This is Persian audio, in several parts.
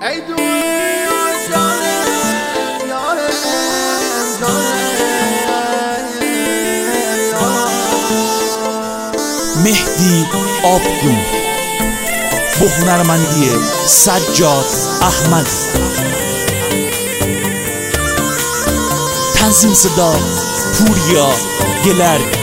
ای دنیا جانم یارم مهدی آبگون با هنرمندی سجاد احمد، تنظیم صدا پوریا گلرگ.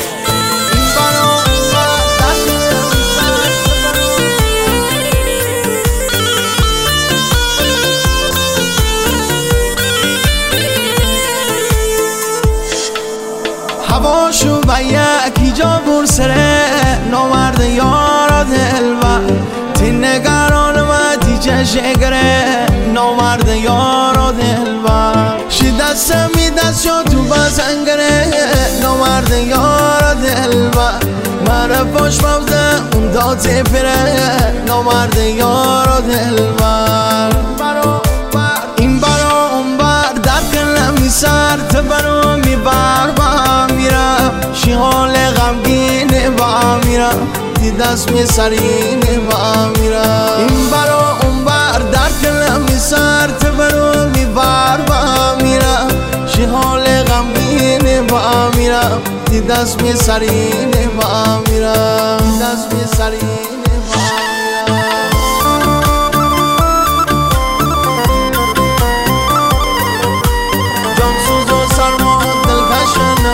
هواشو و یکی جا برسره نامرد یارا دلبر تی نگران و تی چشگره نامرد یارا دلبر شی دستم می دست شو تو بزنگره نامرد یارا دلبر مرفاش موزه اون داتی پره نامرد یارا دلبر این برا اون بر در کلم می سر تبرو می بر شی حال غمگین با میرم دی دست می سرین با میرم این برا اون بر در کلم می سر تبرو می بر با میرم شی حال غمگین با میرم دی دست می سرین با میرم دست می سرین با میرم جان سوز و سرما دلکشن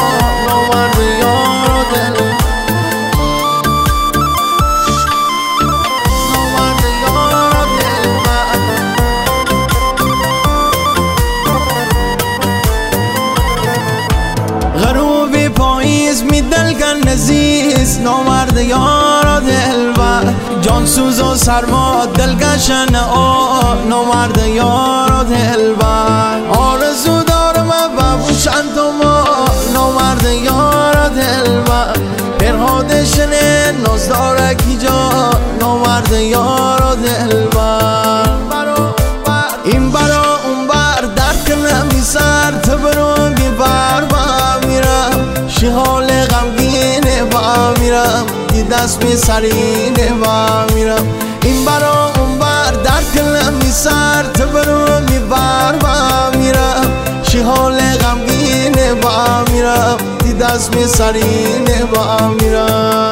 غروبی پاییز می دلگن نزیز نامرد یارا دلبر جان سوز و سرما دلگشن نامرد یارا دلبر آرزو دارم ببوشن تو ما نامرد یارا دلبر پرهادشنه ناز داره کی جا نامرد یارا دلبر این برا اون بر در کنم بی سر تبرو بی بر با میرم شی حال غمگینه با میرم دی دست بی سرینه با میرم این برا اون بر در کنم بی سر تبرو بی بر با میرم شی حال غمگینه با میرم دی دست بی سرینه با میرم